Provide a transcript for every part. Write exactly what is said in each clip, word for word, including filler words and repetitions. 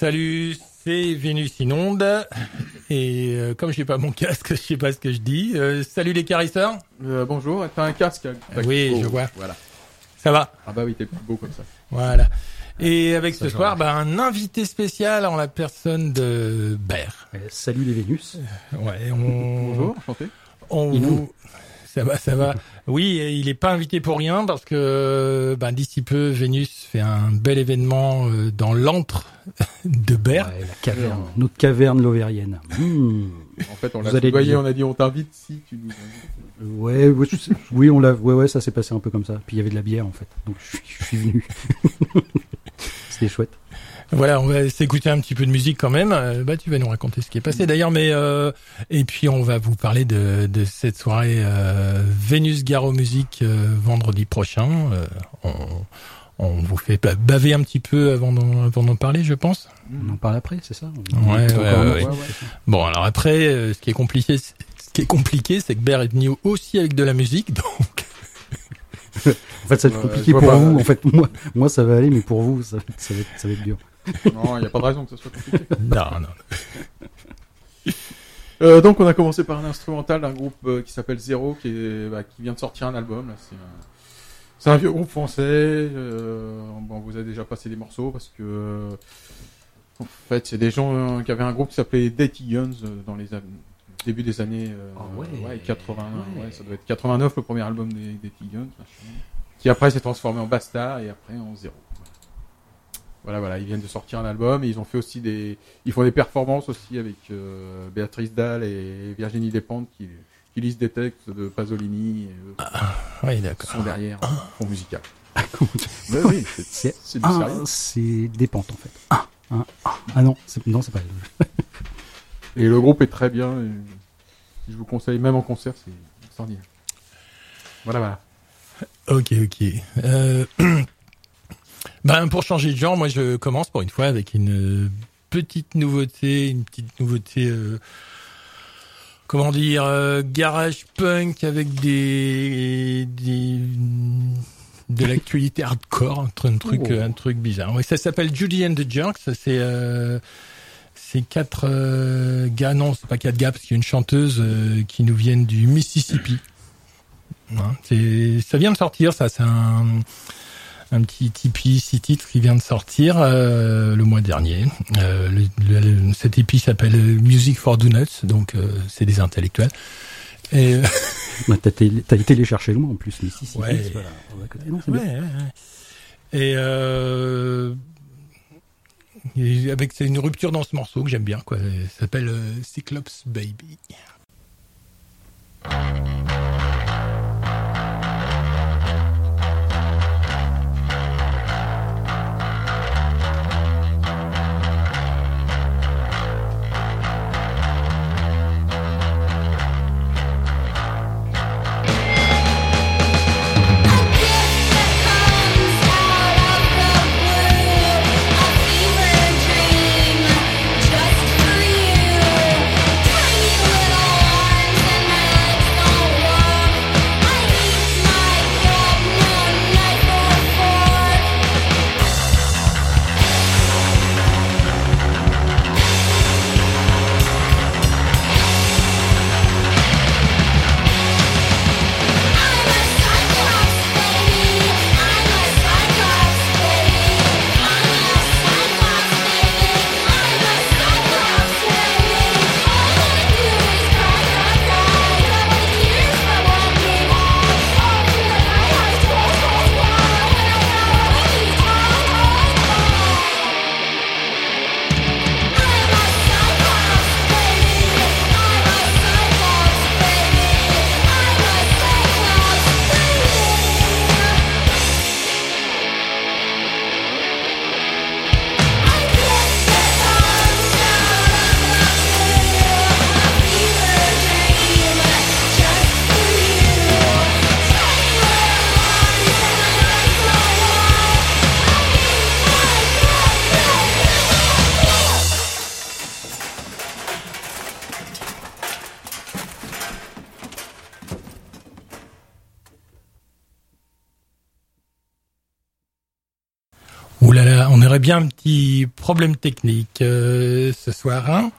Salut, c'est Vénus Inonde. Et euh, comme je n'ai pas mon casque, je sais pas ce que je dis. Euh, salut les carisseurs. Euh, bonjour, t'as un casque. T'as oui, oh, je vois. Voilà. Ça va? Ah bah oui, t'es plus beau comme ça. Voilà. Et avec ça ce soir, bah, un invité spécial en la personne de Ber. Euh, salut les Vénus. Euh, ouais, on... Bonjour, enchanté. On vous... Ça va, ça va. Oui, il n'est pas invité pour rien parce que ben, d'ici peu, Vénus fait un bel événement euh, dans l'antre de Ber. Ouais, la caverne, notre caverne lovérienne. Mmh. En fait, on l'a voyé, on a dit on t'invite si tu nous invites. Ouais, ouais, oui, on l'a, ouais, ouais, ça s'est passé un peu comme ça. Puis il y avait de la bière en fait, donc je suis, je suis venu. C'était chouette. Voilà, on va s'écouter un petit peu de musique quand même. Euh, bah, tu vas nous raconter ce qui est passé d'ailleurs, mais euh, et puis on va vous parler de, de cette soirée euh, Vénus Garo Musique euh, vendredi prochain. Euh, on, on vous fait baver un petit peu avant d'en, avant d'en parler, je pense. On en parle après, c'est ça? Ouais, ouais, ouais, ouais, ouais. Bon, alors après, euh, ce qui est compliqué, ce qui est compliqué, c'est que Ber est venu aussi avec de la musique, donc. En fait, ça va être compliqué euh, pour pas, vous. Ouais. En fait, moi, moi, ça va aller, mais pour vous, ça, ça, va, être, ça va être dur. Non, il n'y a pas de raison que ça soit compliqué. Non, non. Euh, donc, on a commencé par un instrumental d'un groupe euh, qui s'appelle Zero, qui, est, bah, qui vient de sortir un album. Là, c'est, un, c'est un vieux groupe français. Euh, bon, on vous a déjà passé des morceaux parce que, euh, en fait, c'est des gens euh, qui avaient un groupe qui s'appelait Dirty Guns euh, dans les an- début des années euh, oh, ouais. Ouais, quatre-vingts. Ouais. Ouais, ça doit être quatre-vingt-neuf le premier album des Dirty Guns, qui après s'est transformé en Bastard et après en Zero. Voilà, voilà, ils viennent de sortir un album et ils ont fait aussi des, ils font des performances aussi avec euh, Béatrice Dalle et Virginie Despentes qui, qui lisent des textes de Pasolini. Et, euh, ah, oui, d'accord. Sont derrière, ah. fond musical. Mais oui, c'est, c'est, c'est, du sérieux. C'est Despentes en fait. Ah, ah, ah, ah non, c'est, non, c'est pas. Et le groupe est très bien. Et je vous conseille, même en concert, c'est extraordinaire. Voilà, voilà. Ok, ok. Euh... Ben, pour changer de genre, moi je commence pour une fois avec une petite nouveauté, une petite nouveauté, euh, comment dire, euh, garage punk avec des, des de l'actualité hardcore, un truc, oh. un truc bizarre. Ouais, ça s'appelle Judy and the Jerks. Ça c'est euh, c'est quatre euh, gars, non, c'est pas quatre gars parce qu'il y a une chanteuse euh, qui nous viennent du Mississippi. Hein, c'est, ça vient de sortir, ça, c'est un un petit E P, six titres qui vient de sortir euh, le mois dernier. Euh, le, le, cet E P s'appelle Music for Donuts, donc euh, c'est des intellectuels. Et euh... bah, t'as, télé, t'as été les chercher loin en plus, mais si, si, ouais. c'est pas là. Non, c'est ouais, ouais, ouais. Et, euh... et avec c'est une rupture dans ce morceau que j'aime bien, quoi. Ça s'appelle euh, Cyclops Baby. Just for you, tiny little arms and legs. Ouh là là, on aurait bien un petit problème technique euh, ce soir, hein.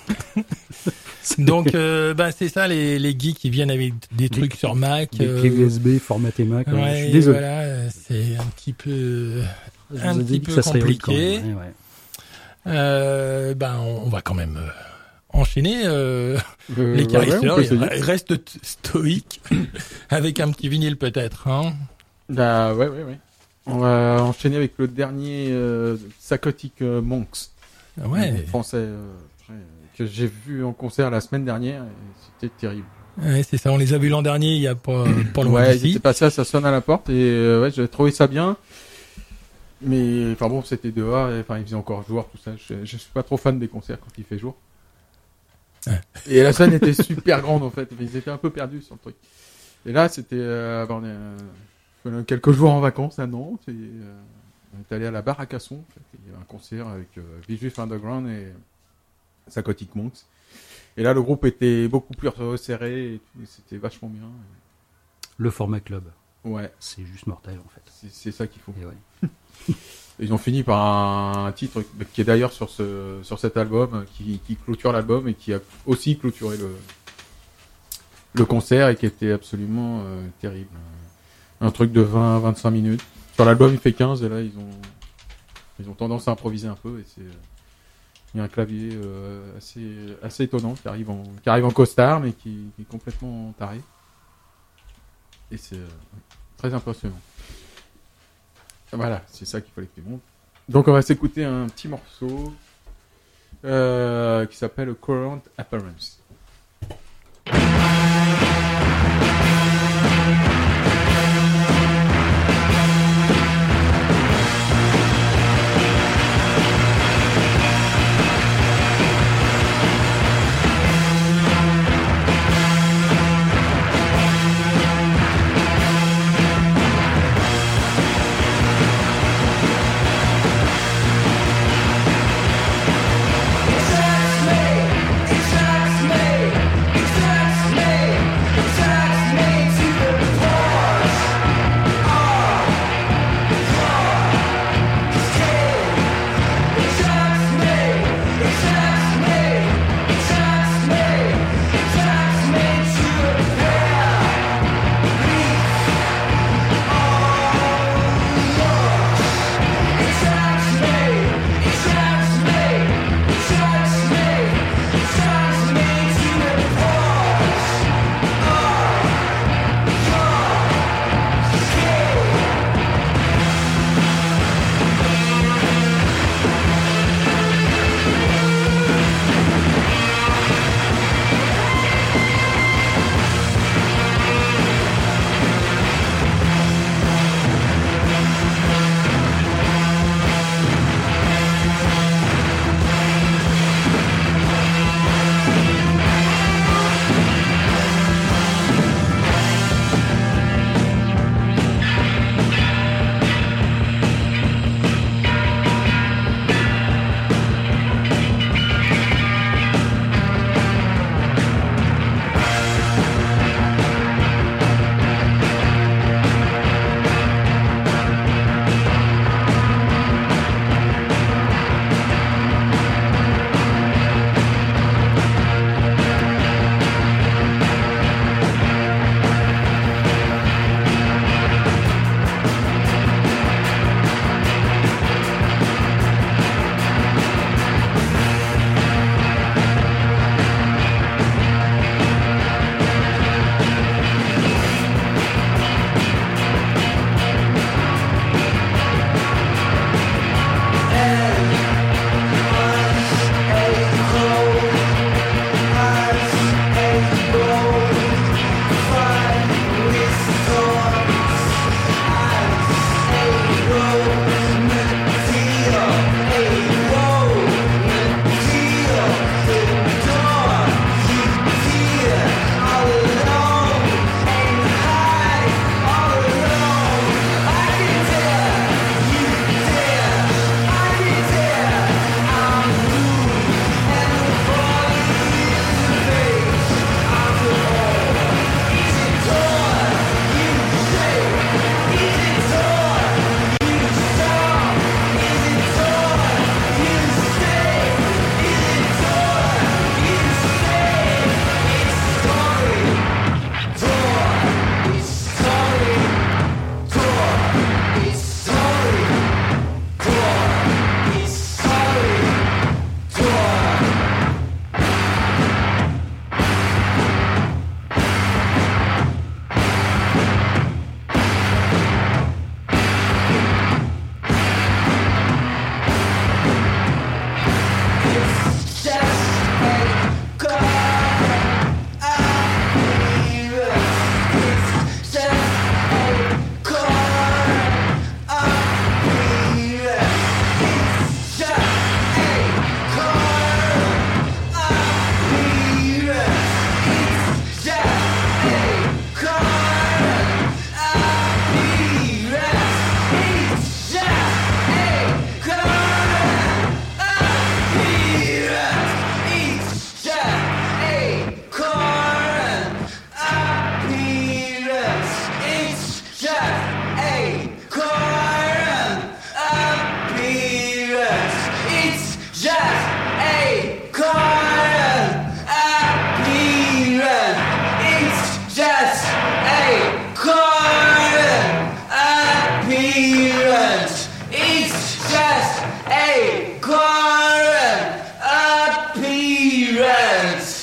Donc, euh, ben c'est ça, les, les geeks qui viennent avec des trucs les, sur Mac. Des euh, clés U S B formatées Mac. Ouais, ouais, je suis désolé. Voilà, c'est un petit peu, Je un vous ai petit dit que peu ça serait rude compliqué. quand même, ouais, ouais. Euh, ben, on, on va quand même euh, enchaîner. Euh, Euh, les ouais, ouais, caresseurs, on peut ils essayer. restent t- stoïques avec un petit vinyle peut-être. Hein. Bah, ouais, ouais, ouais. On va enchaîner avec le dernier euh, Psychotic euh, Monks. Ouais. euh, Français. euh, après, euh, que j'ai vu en concert la semaine dernière. Et c'était terrible. Ouais, c'est ça. On les a vus l'an dernier, il y a pas, pas loin Ouais, ils d'ici. étaient passés, ça sonne à la porte. Et euh, ouais, j'avais trouvé ça bien. Mais enfin bon, c'était dehors. et, Enfin, il faisait encore jour, tout ça. Je, je suis pas trop fan des concerts quand il fait jour. Ouais. Et la scène était super grande en fait. Ils étaient un peu perdus sur le truc. Et là, c'était euh, ben, on est, euh, on a quelques jours en vacances à Nantes. Et, euh, on est allé à la Barre à Casson. En fait. Il y avait un concert avec euh, Visual Underground et Psychotic Monks. Et là, le groupe était beaucoup plus resserré. Et tout, et c'était vachement bien. Le format club, Ouais, c'est juste mortel en fait. c'est, c'est ça qu'il faut. Et ouais. Et ils ont fini par un, un titre qui est d'ailleurs sur ce sur cet album, qui, qui clôture l'album et qui a aussi clôturé le le concert et qui était absolument euh, terrible. Un truc de vingt à vingt-cinq minutes. Sur l'album, il fait quinze et là ils ont ils ont tendance à improviser un peu et c'est il y a un clavier euh, assez assez étonnant qui arrive en qui arrive en costard mais qui, qui est complètement taré. Et c'est euh, très impressionnant. Voilà, c'est ça qu'il fallait que tu montes. Donc on va s'écouter un petit morceau euh, qui s'appelle Current Appearance. It shocks me, it shocks me. appearance. It's just a current appearance.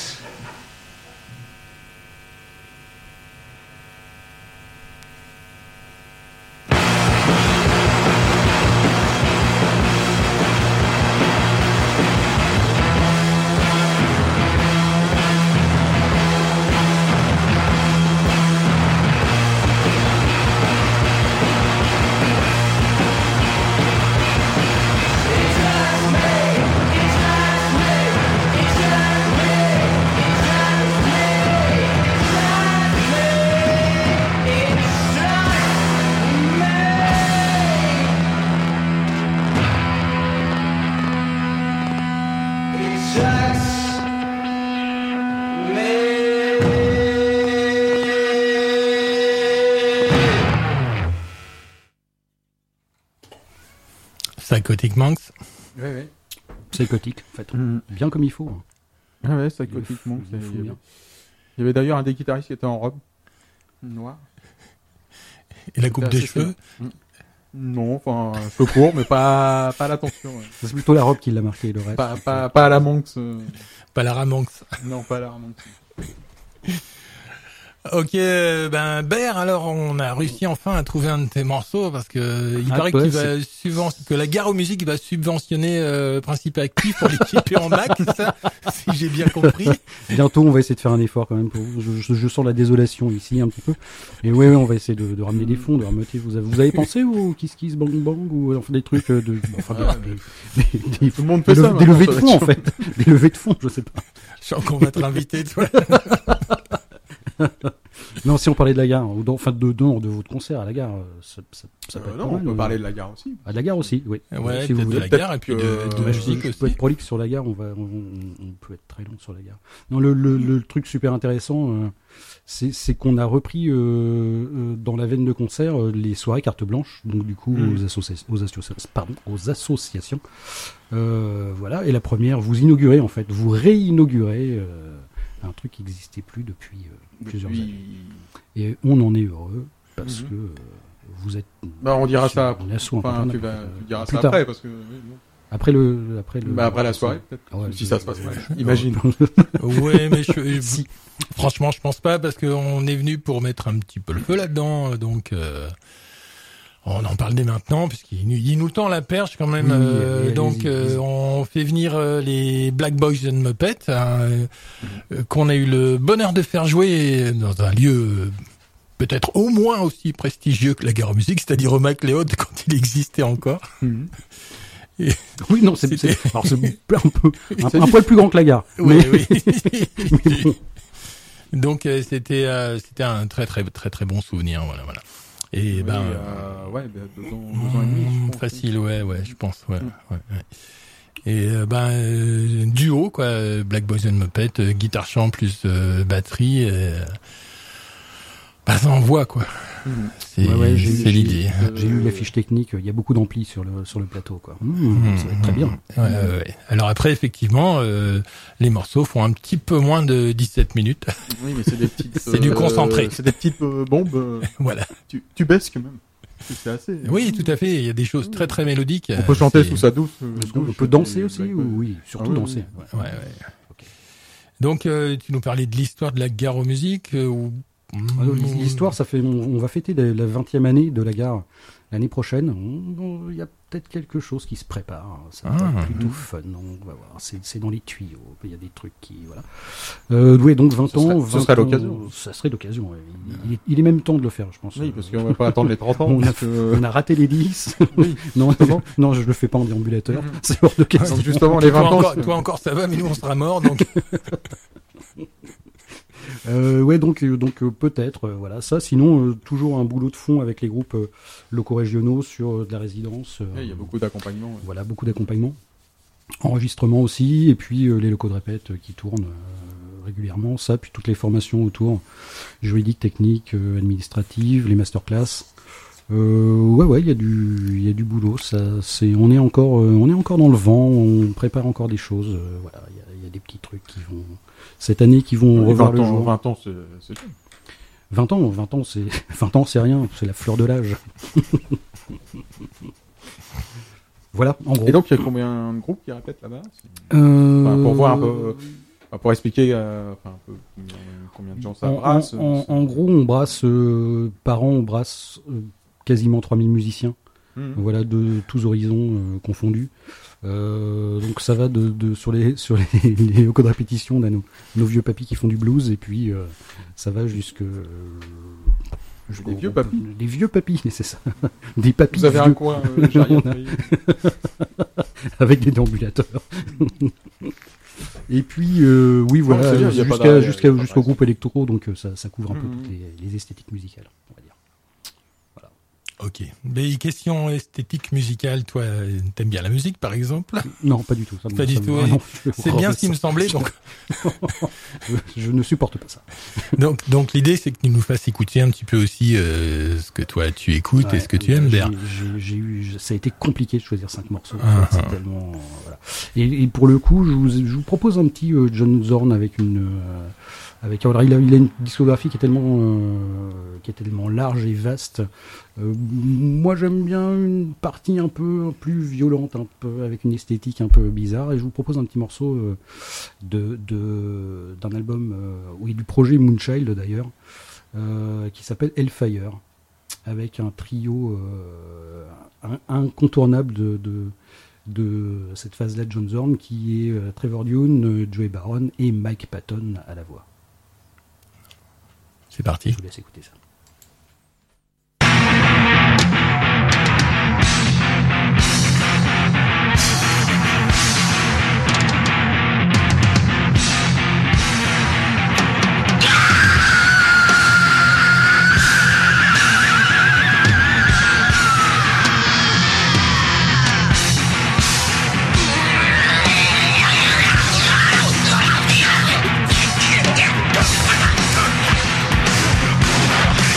Psychotic Monks. Ouais, ouais. Psychotique, en fait. Mm. Bien comme il faut. hein. Ah ouais, Psychotic Monks. il Il, faut y avait- bien. il y avait d'ailleurs un des guitaristes qui était en robe noire. Et la coupe C'était de assez cheveux. stylé. Non, enfin, cheveux courts, mais pas, pas l'attention. Ouais. C'est plutôt la robe qui l'a marqué, le reste. Pas, pas, pas à la Monks. euh, Pas la Ramonks. Non, pas à la Monks. Ok, ben Ber, alors on a réussi enfin à trouver un de tes morceaux parce que il Ah, paraît ouais, qu'il va subven- que la Gare aux Musiques va subventionner euh, Principe Actif pour l'équiper en Mac, c'est ça, si j'ai bien compris. Bientôt, on va essayer de faire un effort quand même pour vous. Je, je, je sens la désolation ici un petit peu. Et ouais, ouais, on va essayer de, de ramener des fonds, de remonter. Vous avez, vous avez pensé au Kiss Kiss Bang Bang ou enfin des trucs euh, de, bon, enfin, de- Ah, des, des, des, Tout le monde des fait ça. levées- des maintenant, levées de ça fonds en va fait, des levées de fonds, je sais pas. Je sens qu'on va te réinviter, toi. Non, si on parlait de la gare, ou dans, enfin de, de, de votre concert à la gare, euh, ça, ça, ça peut Euh, être non, pas on mal, peut euh, parler de la gare aussi. à la gare aussi, oui. Ouais, si vous peut-être de voulez. la Gare et puis de, que- de Ouais, musique je, je aussi. peux être prolixe sur la gare, on va, on, on- on peut être très long sur la gare. Non, le, le, le truc super intéressant, euh, c'est, c'est qu'on a repris euh, euh, dans la veine de concert euh, les soirées carte blanche, donc du coup Mm. aux, associa- aux, associations, pardon, aux associations. Euh, voilà, et la première, vous inaugurez en fait, vous réinaugurez euh, un truc qui n'existait plus depuis euh, plusieurs Depuis- années. Et on en est heureux parce Mhm. que euh, vous êtes. Bah, on dira sur ça. un asso Enfin, incontournable. tu, vas, Euh, tu diras plus ça tard. après, parce que. oui, bon. Après le, après le. Bah, après la soirée, peut-être. Ah ouais, si je- ça se passe mal. je- Imagine. Ouais, mais je, je- Si. franchement, je pense pas parce qu'on est venu pour mettre un petit peu le feu là-dedans, donc euh, on en parle dès maintenant puisqu'il nous- il nous tend la perche quand même. Oui, euh, allez, donc allez-y, euh, allez-y. on fait venir euh, les Black Boys and Muppets hein, euh, qu'on a eu le bonheur de faire jouer dans un lieu euh, peut-être au moins aussi prestigieux que la Gare aux Musiques, c'est-à-dire au MacLeod quand il existait encore. Mhm. Oui, non, c'est, C'était- c'est, alors c'est un peu, un, un poil plus grand que la gare. Oui, Mais- oui. mais bon. Donc euh, c'était euh, c'était un très très très très bon souvenir, voilà voilà. Et Oui, ben euh, ouais, bah, deux ans, deux ans et demi. je mm, pense. facile, ouais ouais, je pense, ouais, Mm. ouais, ouais. Et euh, ben euh, duo quoi, euh, Black Boys and Muppet, euh, guitare chant plus euh, batterie, euh, bah ça envoie quoi. Mhm. C'est Ouais, ouais, j'ai- c'est j'ai- l'idée. J'ai lu la fiche technique, il y a beaucoup d'amplis sur le, sur le plateau, quoi. Mmh, ça va être très bien. Ouais, ouais, ouais. Alors après effectivement, euh, les morceaux font un petit peu moins de dix-sept minutes. Oui, mais c'est des petites. C'est du concentré. C'est des petites euh, bombes. euh, Voilà. tu, tu baisses quand même. C'est assez. Oui, tout à fait. Il y a des choses très très mélodiques. On peut chanter C'est- sous sa douce. euh, Est-ce qu'on douche, peut danser et aussi Black ou Boy. oui, surtout Ah oui, danser. oui. Ouais. Ouais, ouais. Ok. Donc, euh, tu nous parlais de l'histoire de la Gare aux Musiques euh, ou... Alors, l'histoire, ça fait, on, on va fêter la la vingtième année de la gare l'année prochaine. On- on- Il y a peut-être quelque chose qui se prépare. Ça va Ah. être plutôt fun. On va voir. C'est, c'est dans les tuyaux. Il y a des trucs qui, voilà. Euh, oui, donc vingt Ce ans. serait- ce vingt serait ans, l'occasion. Ça serait l'occasion. Ouais. Il, il est, il est même temps de le faire, je pense. Oui, parce qu'on va pas attendre les trente ans. On a, parce que- on a raté les dix. Oui. non, non, non, je le fais pas en déambulateur. Mhm. C'est hors de question. Donc justement, les vingt toi, ans. encore, c'est- toi encore ça va, mais nous on sera morts, donc Euh, ouais, donc, euh, donc euh, peut-être, euh, voilà, ça. Sinon, euh, toujours un boulot de fond avec les groupes euh, locaux régionaux sur euh, de la résidence. euh, Ouais, Il y a beaucoup d'accompagnement. ouais. Voilà, beaucoup d'accompagnement. Enregistrement aussi, et puis euh, les locaux de répète euh, qui tournent euh, régulièrement, ça, puis toutes les formations autour, juridiques, techniques, euh, administratives, les masterclass. Euh, ouais, ouais, il y a du, il y a du boulot. Ça, c'est, on est encore, euh, on est encore dans le vent. On prépare encore des choses. euh, voilà, il y a, il y a des petits trucs qui vont cette année qui vont Ouais, revoir vingt le ans, jour. vingt ans, c'est c'est bien. vingt ans, vingt ans, c'est vingt ans, c'est rien. C'est la fleur de l'âge. Voilà, en gros. Et donc, il y a combien de groupes qui répètent là-bas? Euh... Enfin, pour voir un peu, enfin, pour expliquer, euh, enfin, un peu combien, combien de gens ça en, brasse. En, en, en gros, on brasse, euh, par an, on brasse euh, quasiment trois mille musiciens. Mmh. Voilà, de tous horizons euh, confondus. Euh, donc ça va de, de sur les sur les, les locaux de répétition, on a nos, nos vieux papis qui font du blues, et puis euh, ça va jusque euh, des vieux papis. Des vieux papis, c'est ça. Des papis. Vous avez vieux. un coin euh, gériatrique. Avec des déambulateurs. Et puis euh, oui, voilà, bien, jusqu'à jusqu'à jusqu'au groupe électro, donc ça, ça couvre un mmh. peu toutes les, les esthétiques musicales, on va dire. Voilà. Ok. Mais question esthétique musicale, toi, t'aimes bien la musique, par exemple? Non, pas du tout. Ça pas du tout. C'est bien ce qui me semblait, donc. Je ne supporte pas ça. donc, donc l'idée, c'est que tu nous fasses écouter un petit peu aussi euh, ce que toi tu écoutes ouais, et ce que tu aimes bien. J'ai, j'ai eu, ça a été compliqué de choisir cinq morceaux. Uh-huh. C'est tellement, euh, voilà. Et, et pour le coup, je vous, je vous propose un petit euh, John Zorn avec une. Euh, Avec, alors, il, a, il a une discographie qui est tellement, euh, qui est tellement large et vaste. Euh, moi, j'aime bien une partie un peu plus violente, un peu avec une esthétique un peu bizarre. Et je vous propose un petit morceau euh, de, de, d'un album, euh, oui, du projet Moonchild d'ailleurs, euh, qui s'appelle Hellfire, avec un trio euh, un, incontournable de, de, de cette phase-là de John Zorn, qui est euh, Trevor Dune, Joey Baron et Mike Patton à la voix. C'est parti. Je vous laisse écouter ça. Yeah.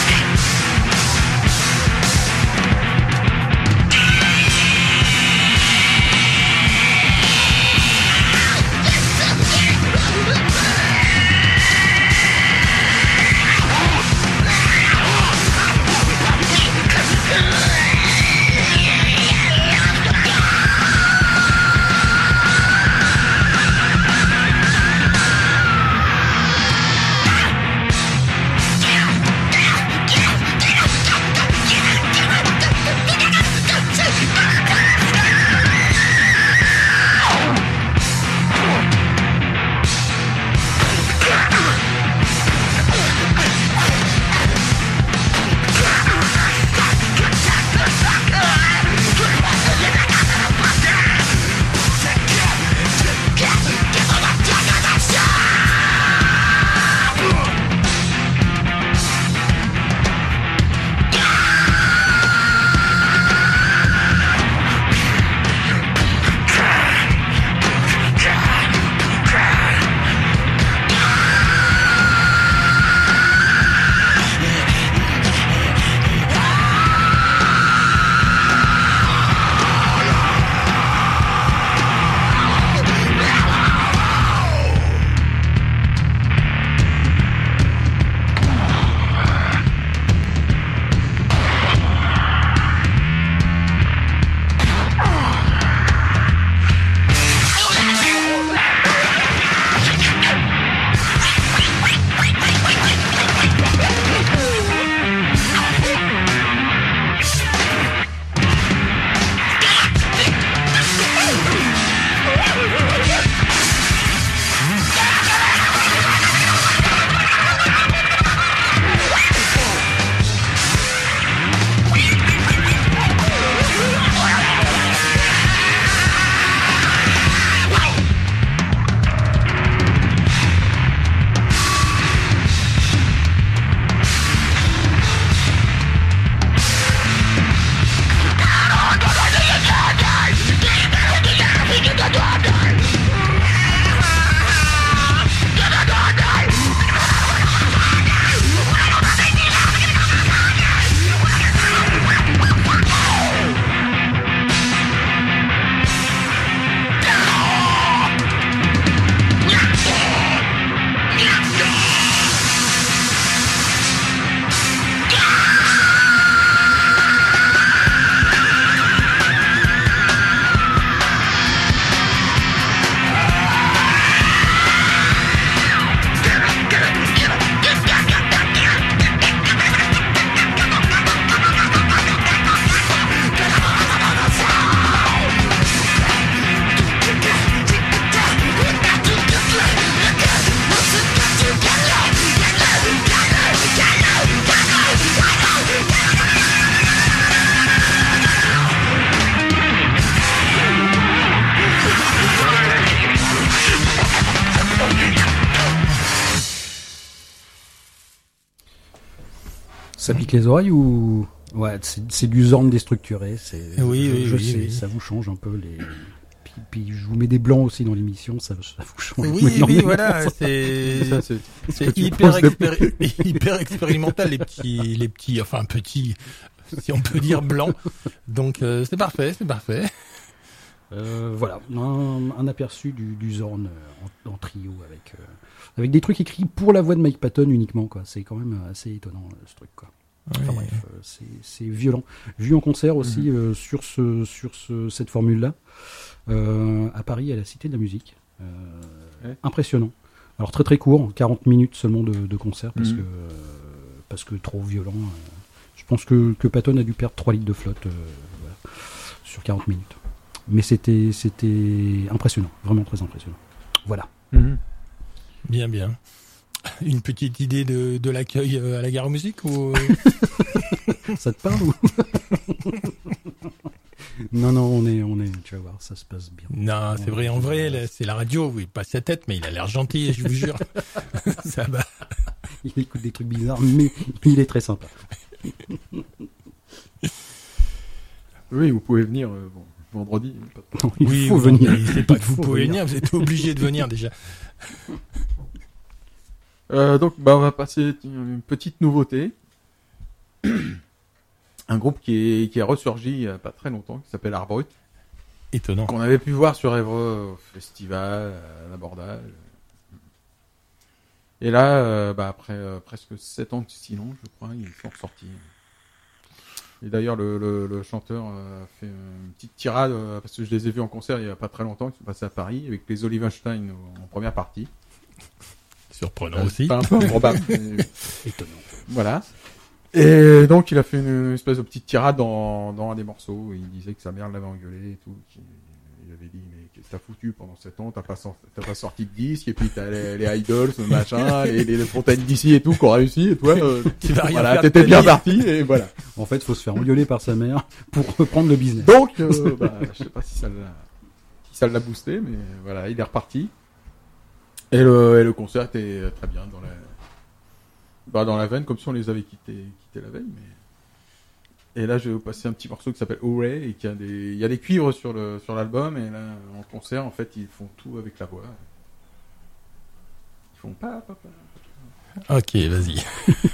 Ça pique les oreilles ou ouais, c'est, c'est du Zorn déstructuré. C'est, Oui, je, oui, je oui, sais, oui. ça vous change un peu les. Puis, puis je vous mets des blancs aussi dans l'émission, ça, ça vous change. Oui, oui, énormément. voilà, c'est Ça, c'est- c'est tu hyper, poses des- expéri- hyper expérimental les petits, les petits, enfin petits, si on peut dire blancs. Donc euh, c'est parfait, c'est parfait. Euh, voilà, un, un aperçu du, du Zorn euh, en, en trio avec euh, avec des trucs écrits pour la voix de Mike Patton uniquement, quoi. C'est quand même assez étonnant euh, ce truc, quoi. Enfin Ouais. bref, euh, c'est, c'est violent. Vu en concert aussi Mhm. euh, sur ce sur ce, cette formule-là euh, à Paris à la Cité de la Musique. Euh, Ouais. Impressionnant. Alors très très court, quarante minutes seulement de, de concert parce Mhm. que euh, parce que trop violent. euh. Je pense que que Patton a dû perdre trois litres de flotte euh, voilà, sur quarante minutes. Mais c'était c'était impressionnant, vraiment très impressionnant. Voilà. Mhm. Bien, bien. Une petite idée de, de l'accueil euh, à la Gare aux Musiques ou Ça te parle ou Non non, on est on est tu vas voir, ça se passe bien. Non, c'est vrai, en vrai, là, c'est la radio, oui, pas sa tête, mais il a l'air gentil, je vous jure. Ça va. Il écoute des trucs bizarres mais il est très sympa. Oui, vous pouvez venir euh, bon, vendredi. pas de- Non, il oui, faut oui, venir. mais c'est pas Il que vous faut pouvez venir. venir, vous êtes obligé de venir déjà. Euh, donc, bah, on va passer une petite nouveauté. Un groupe qui est, qui est ressurgi il y a pas très longtemps, qui s'appelle Arbrut, Étonnant. qu'on avait pu voir sur Évreux au festival, à l'abordage. Et là, euh, bah, après euh, presque sept ans de silence, je crois, ils sont ressortis. Et d'ailleurs, le, le, le chanteur euh, a fait une petite tirade, euh, parce que je les ai vus en concert il y a pas très longtemps, ils sont passés à Paris, avec les Olivenstein en première partie. Surprenant aussi. Pas un peu improbable, mais Étonnant. voilà. Et donc, il a fait une, une espèce de petite tirade dans, dans un des morceaux, où il disait que sa mère l'avait engueulé et tout. qu'il- Il avait dit, mais qu'est-ce que t'as foutu pendant sept ans? T'as pas, sor- t'as pas sorti de disque, et puis t'as les, les Idols, le machin, les, les, les Fontaines d'ici et tout, qui ont réussi, et toi, euh, Tu vas rien voilà, faire de t'étais ta bien vie. parti, et voilà. En fait, il faut se faire engueuler par sa mère pour reprendre le business. Donc, euh, bah, je sais pas si ça l'a, si ça l'a boosté, mais voilà, il est reparti. Et le, et le concert était très bien dans la, bah, dans la veine, comme si on les avait quittés, quittés la veille, mais. Et là, je vais vous passer un petit morceau qui s'appelle Hooray, et qui a des, il y a des cuivres sur le, sur l'album, et là, en concert, en fait, ils font tout avec la voix. Ils font pas, pas, pas. Ok, vas-y.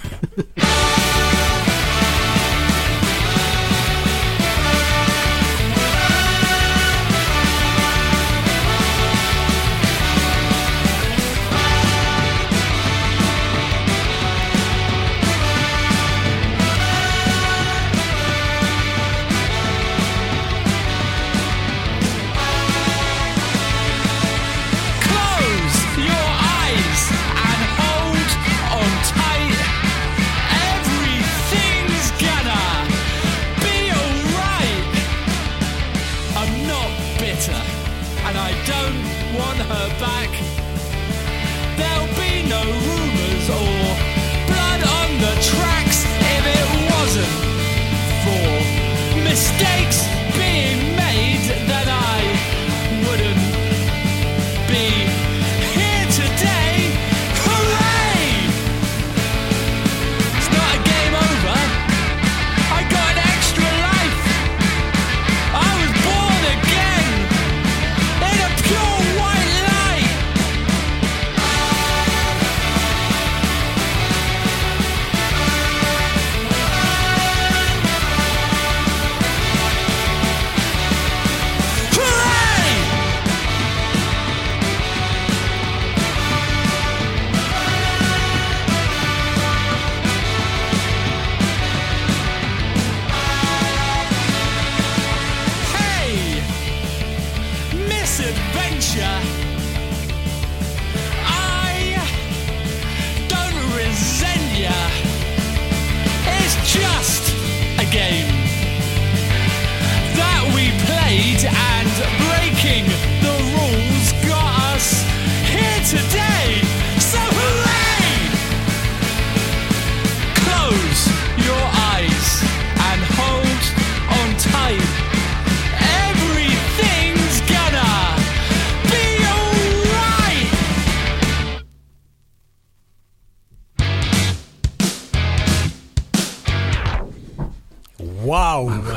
Close your eyes and hold on tight. Everything's gonna be alright. I'm not bitter and I don't want her back. There'll be no rumors or blood on the tracks if it wasn't for mistakes being made that I wouldn't be here today. Hooray! It's not a game over. I got an extra life. I was born again in a pure white light.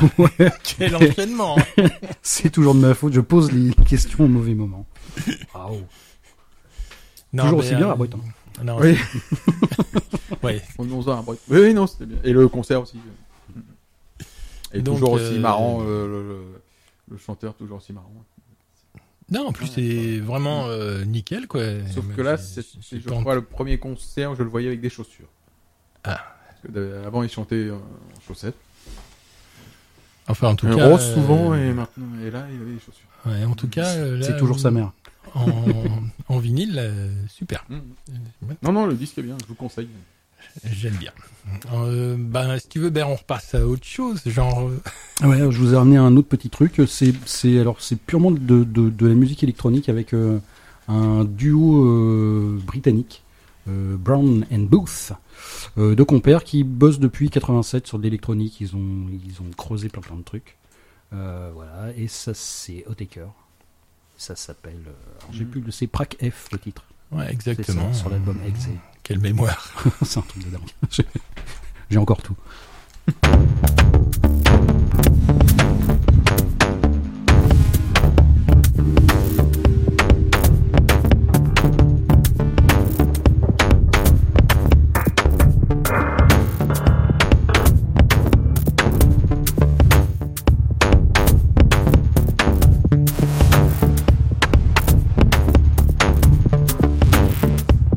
Ouais. Quel enchaînement. C'est toujours de ma faute, je pose les questions au mauvais moment. Waouh. Non, Toujours mais, aussi bien, euh, la Bretagne. Non, Oui. c'est- ouais. On onze ans à Brest. Oui, oui, non, c'était bien. Et le concert aussi. Et Donc, toujours euh, aussi marrant, euh, le, le, le chanteur toujours aussi marrant. Non, en plus, Ouais, c'est vraiment euh, nickel, quoi. Sauf Mais que là, c'est- c'est, c'est c'est, je pas en- crois, le premier concert, je le voyais avec des chaussures. Ah. Parce que de- avant, il chantait en chaussettes. Enfin, en tout Et cas. rose euh, souvent, et maintenant, et là, il avait des chaussures. Ouais, en tout cas. euh, là, C'est toujours sa mère. En, en vinyle, euh, super. Mmh. Non, non, le disque est bien, je vous conseille. J'aime bien. Euh, ben, si tu veux, ben, on repasse à autre chose, genre. euh, Ouais, je vous ai ramené un autre petit truc. C'est, c'est alors, c'est purement de, de, de la musique électronique avec euh, un duo euh, britannique, euh, Brown and Booth, euh, deux compères qui bossent depuis quatre-vingt-sept sur de l'électronique. Ils ont, ils ont creusé plein plein de trucs. Euh, voilà, et ça c'est Otaker. Ça s'appelle. Euh, alors, j'ai Mhm. plus le. C'est Prac F le titre. Ouais, C'est exactement. ça, sur l'album Exe. Quelle mémoire. C'est un truc de dingue. J'ai- J'ai encore tout.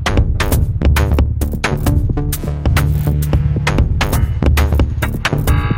Thank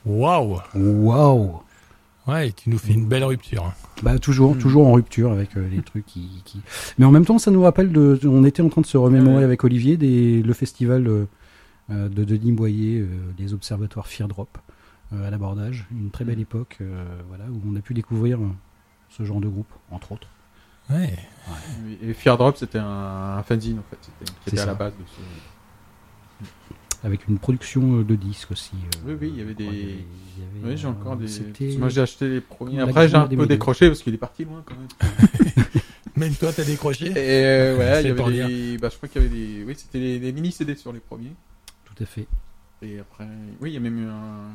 Waouh. Waouh. Ouais, tu nous fais une belle rupture. hein. Bah toujours, Mm. toujours en rupture avec euh, les trucs qui, qui. Mais en même temps, ça nous rappelle de. On était en train de se remémorer Ouais. avec Olivier des, le festival euh, euh, de Denis Boyer, euh, les observatoires Fear Drop euh, à l'abordage. Une très belle époque, euh, voilà, où on a pu découvrir euh, ce genre de groupe, entre autres. Ouais. Oui, et Fear Drop, c'était un, un fanzine en fait, c'était, qui C'est était à ça. la base de ce. Avec une production euh, de disques aussi. euh, Oui, oui, il y avait je crois, des- il y avait- il y avait, Oui, j'ai encore euh, des. C'était. Moi, j'ai acheté les premiers. La Après, j'ai un Guillemot des peu Médus. décroché parce qu'il est parti loin quand même. Même toi, t'as décroché. Et euh, ouais, C'est il y pour avait dire. des. Bah, je crois qu'il y avait des. Oui, c'était les, les mini C D sur les premiers. Tout à fait. Et après, oui, il y a même eu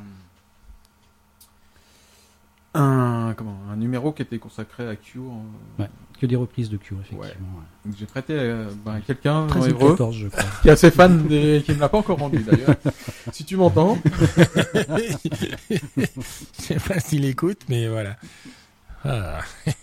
un. Un. Comment Un numéro qui était consacré à Cure. euh, Ouais. Que des reprises de Cure, effectivement. ouais. Donc j'ai prêté euh, bah, à quelqu'un dans treize ou Évreux quatorze, je crois. qui est assez fan des... qui ne l'a pas encore rendu d'ailleurs. Si tu m'entends. Je sais pas s'il écoute, mais voilà. Ah.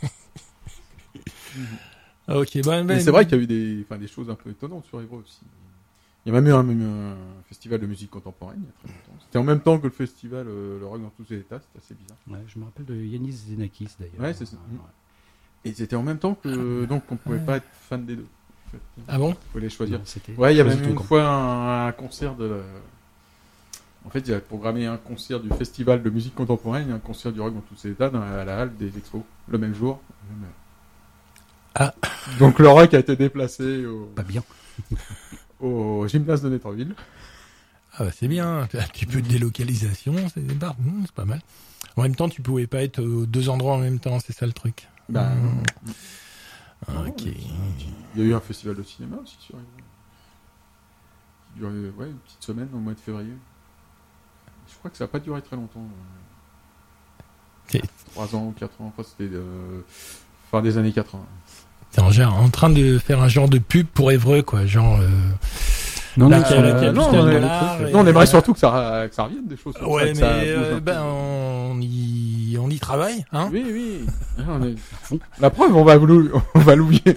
ok, bon, ben, Mais c'est vrai qu'il y a eu des, enfin, des choses un peu étonnantes sur Évreux aussi. Il y a même eu un, même un festival de musique contemporaine il y a très longtemps. C'était en même temps que le festival euh, Le Rock dans tous ses états, c'était assez bizarre. Ouais, je me rappelle de Yanis Xenakis d'ailleurs. Ouais, c'est ça. Ouais, ouais. Et c'était en même temps que donc on pouvait pas être fan des deux. En fait. Ah bon? Il fallait choisir. Non, c'était Ouais, il y avait choisi même tout une camp. fois un, un concert de. En fait, il a programmé un concert du festival de musique contemporaine et un concert du rock dans tous ses états dans, à la halle des expos le même jour. Même- Ah. Donc le rock a été déplacé au, Pas bien. au gymnase de Netterville. Ah bah c'est bien, un petit peu de délocalisation, c'est, bah, hmm, c'est pas mal. En même temps, tu pouvais pas être aux deux endroits en même temps, c'est ça le truc. Bah, Hmm. non. Ok. Il y a eu un festival de cinéma aussi sur Évreux. Qui durait ouais, une petite semaine au mois de février. Je crois que ça n'a pas duré très longtemps. C'est- Trois ans ou quatre ans, enfin, c'était euh, fin des années quatre-vingts. T'es en, genre, en train de faire un genre de pub pour Évreux, quoi. Genre. Euh... Non, Là, non, qu'il y a- sur- qu'il y a non, plus on de est- dollars et- Non, on aimerait surtout que ça, que ça revienne des choses. comme ça, Ouais, que mais ça bouge euh, un ben peu. on y, on y travaille, hein. Oui, oui. Ah, on est- La preuve, on va l'ou- on va l'oublier.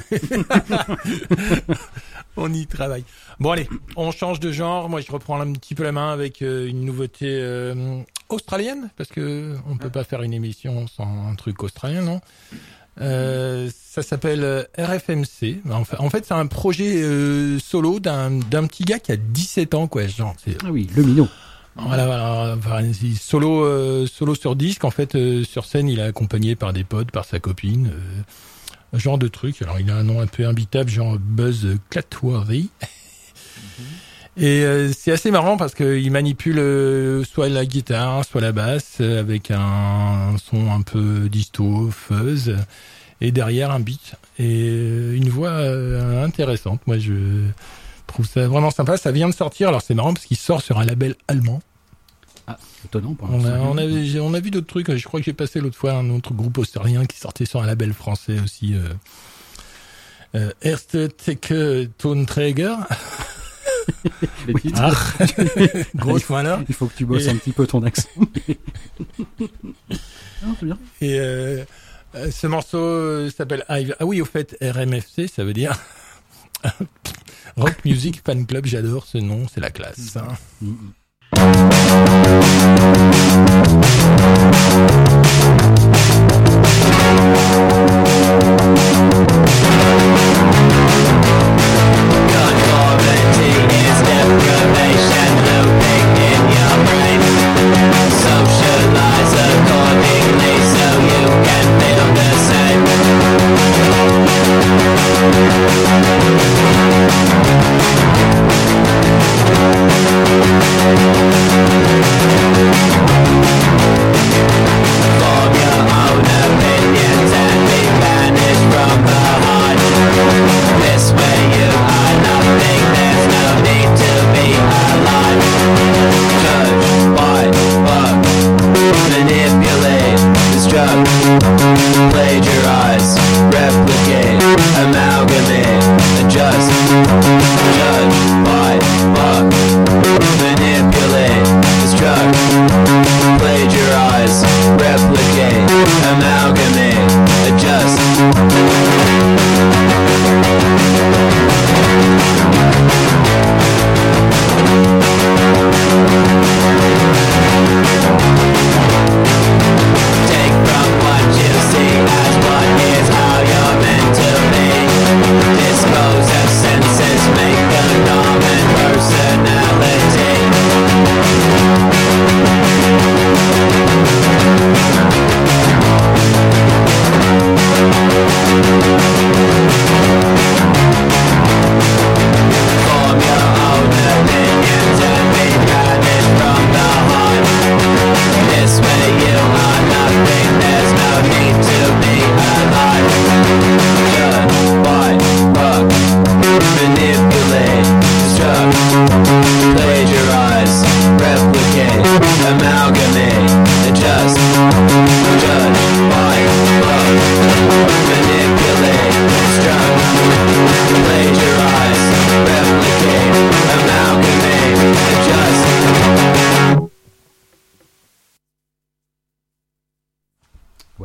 On y travaille. Bon allez, on change de genre. Moi, je reprends un petit peu la main avec euh, une nouveauté euh, australienne, parce que on peut pas faire une émission sans un truc australien, non? Euh, ça s'appelle euh, R F M C. En fait, en fait, c'est un projet euh, solo d'un d'un petit gars qui a dix-sept ans, quoi. Genre, c'est Ah oui, le minot. voilà, voilà, enfin, c'est solo, euh, solo sur disque. En fait, euh, sur scène, il est accompagné par des potes, par sa copine, euh, genre de truc. Alors, il a un nom un peu imbitable, genre Buzz Clatworthy. Et euh, c'est assez marrant parce qu'il manipule euh, soit la guitare, soit la basse, euh, avec un, un son un peu disto, fuzz, et derrière un beat et euh, une voix euh, intéressante. Moi, je trouve ça vraiment sympa. Ça vient de sortir. Alors, c'est marrant parce qu'il sort sur un label allemand. Ah, étonnant pour On a, l'instant. on a, j'ai- on a vu d'autres trucs. Je crois que j'ai passé l'autre fois un autre groupe australien qui sortait sur un label français aussi. Euh, euh, Erste Teke Tonträger. Les titres. Ah, grosse voilà. Il faut que tu bosses Et- un petit peu ton accent. Non, c'est bien. Et euh, euh, ce morceau euh, s'appelle Hive. Ah oui, au fait, R M F C, ça veut dire Rock Music Fan Club. J'adore ce nom, c'est la classe. Hein. Mm-mm. Conformity is deprivation looping in your brain. Socialize accordingly so you can feel the same. Form your own opinions and be banished from the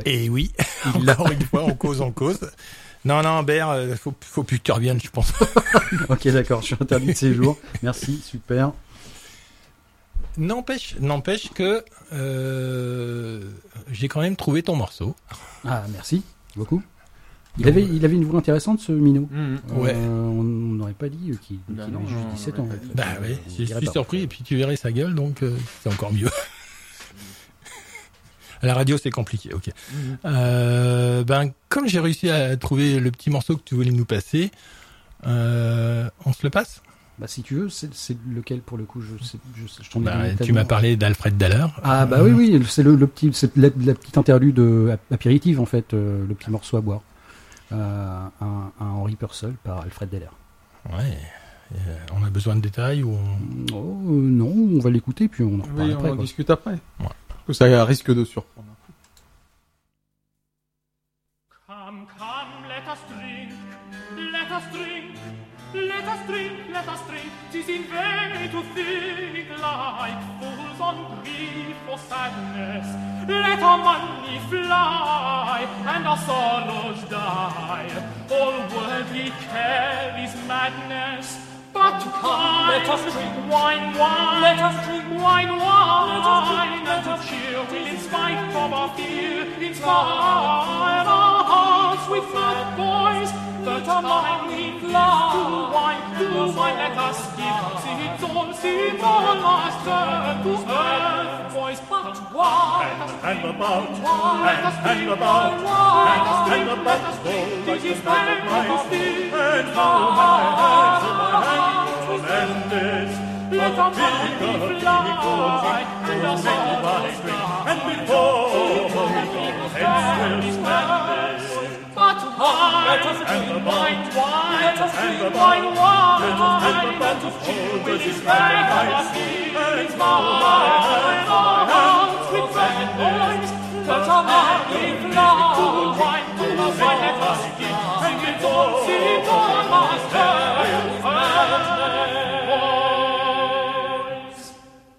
Et oui, encore une fois, on cause, on cause. Non, non, Bert, euh, faut, faut plus que tu reviennes, je pense. Ok, d'accord, je suis interdit de séjour. Merci, super. N'empêche, n'empêche que euh, j'ai quand même trouvé ton morceau. Ah, merci beaucoup. Il avait, il avait une voix intéressante, ce minot. Mmh. Ouais. Euh, on n'aurait pas dit qu'il qu'il Bah avait non, juste on dix-sept ans. aurait en pas fait. dit. Bah Euh, ouais, on je dirait suis pas. surpris et puis tu verrais sa gueule, donc euh, c'est encore mieux. À la radio, c'est compliqué, ok. Mmh. Euh, ben, comme j'ai réussi à trouver le petit morceau que tu voulais nous passer, euh, on se le passe? Bah, si tu veux, c'est c'est lequel pour le coup je, sais, je, sais- je t'en ai Bah, donné tu tellement. m'as parlé d'Alfred Daller. Ah bah oui, oui, c'est le, le petit, c'est la, la petite interlude euh, apéritive en fait, euh, le petit morceau à boire. Euh, un, un Henri Purcell par Alfred Deller. Ouais. Euh, on a besoin de détails ou on... Oh, euh, non, on va l'écouter puis on en reparle Oui, après. on en quoi. discute après. Ouais. Que ça risque de surprendre. Come, come, let us drink, let us drink, let us drink, let us drink. 'Tis in vain to think like fools on grief or sadness. Let our money fly and our sorrows die. All worldly care is madness. But come, let us drink wine, wine, let us drink wine, wine, let us drink, let us cheer, will in spite of our fear, inspire our hearts with fat boys, that our mind we fly. To wine, to wine, let us give, sit on, sit on, last turn to earth, boys, but wine, And about, let us and drink about, wine, let us and drink, let about, us go drink, like it is the night of pain of our life, fear, and now my hands in my hand, with and this, let but our big money of a fly, big and our sorrows die. and before hence will stand this, But wine, let us drink wine, wine, let us drink wine, wine, let us cheer with his pain of our feelings, wine, our hearts with fat boys, let our money fly, to wine, to wine, let us give, sing it on, sing it on, master, boys.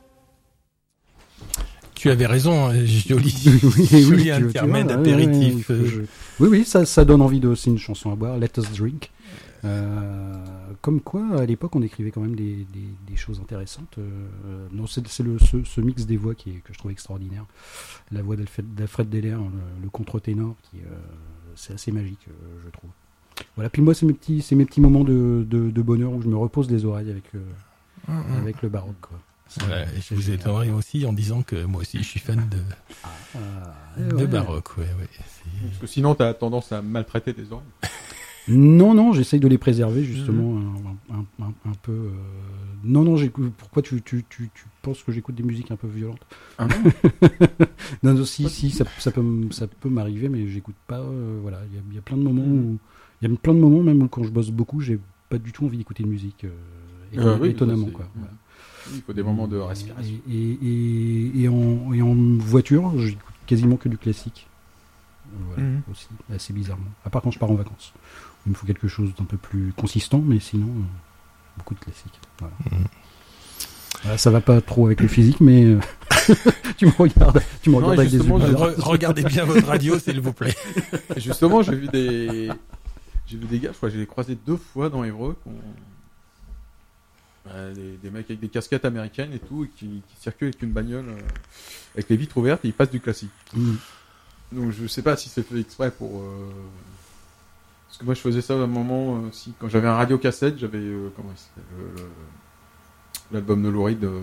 Tu avais raison, euh, joli, Oui, oui, joli tu- tu intermède vois, ouais, apéritif. ouais, il faut euh, que je- Oui, oui, ça, ça donne envie de aussi une chanson à boire, Let Us Drink. Euh, comme quoi, à l'époque, on écrivait quand même des, des, des choses intéressantes. Euh, non, c'est c'est le ce, ce mix des voix qui est, que je trouve extraordinaire. La voix d'Alfred d'Alfred Deller, le, le contre-ténor, qui euh, c'est assez magique, euh, je trouve. Voilà. Puis moi, c'est mes petits, c'est mes petits moments de, de, de bonheur où je me repose les oreilles avec euh, Mhm. avec le baroque, quoi. C'est- Voilà, et c'est je vous génial. étonnerai aussi en disant que moi aussi je suis fan de, Ah, de ouais. baroque. Ouais, ouais, c'est- Parce que sinon, t'as tendance à maltraiter tes oreilles. Non, non, j'essaye de les préserver justement un, un, un, un peu. euh, Non, non, j'écoute. Pourquoi tu, tu, tu, tu penses que j'écoute des musiques un peu violentes? Ah Non, non, si, si, ça, ça peut, m- ça peut m'arriver, mais j'écoute pas. euh, voilà, il y a, il y a plein de moments où, il y a plein de moments même où quand je bosse beaucoup, j'ai pas du tout envie d'écouter de musique. euh, éton- Euh, oui, étonnamment, ça, c'est- quoi. Voilà. Il faut des moments de respiration. Et, et, et, et en, et en voiture, j'écoute quasiment que du classique. Voilà, Mhm. aussi, assez bizarrement. À part quand je pars en vacances. Il me faut quelque chose d'un peu plus consistant, mais sinon, euh, beaucoup de classiques. Voilà. Mhm. Voilà, ça va pas trop avec le physique, mais euh, tu me regardes, tu me Non, regardes avec des yeux. justement, je- malins. Re- regardez bien votre radio, s'il vous plaît. Et justement, j'ai vu des, j'ai vu des gars, je crois que j'ai croisé deux fois dans Évreux, qui ont- Ouais, des, des mecs avec des casquettes américaines et tout, et qui, qui circulent avec une bagnole, euh, avec les vitres ouvertes, et ils passent du classique. Mhm. Donc je sais pas si c'est fait exprès pour... euh, Parce que moi je faisais ça à un moment, euh, si, quand j'avais un radio cassette, j'avais... euh, comment il s'appelle le- le- L'album de Lou Reed de...